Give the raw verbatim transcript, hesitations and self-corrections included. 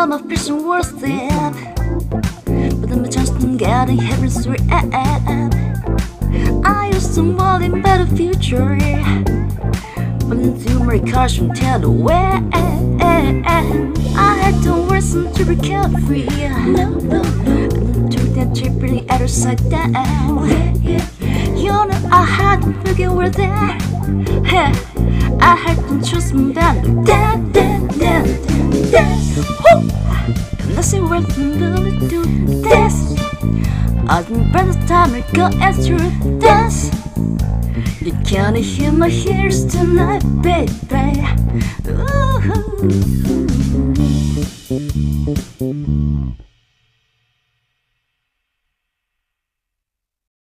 I'm a person worth it, but I'm just getting heaven sweet. I used to want a better future, but into my caution tell the way. I had to listen to be carefree. No, no, no. To that trip really at her side down. You know I had to figure where that. Hey, I had to choose my band. Dance, dance, dance, dance. Woo! Nothing worth to do dance. I didn't spend the time I go after dance. You can't hear my ears tonight, baby. Ooh.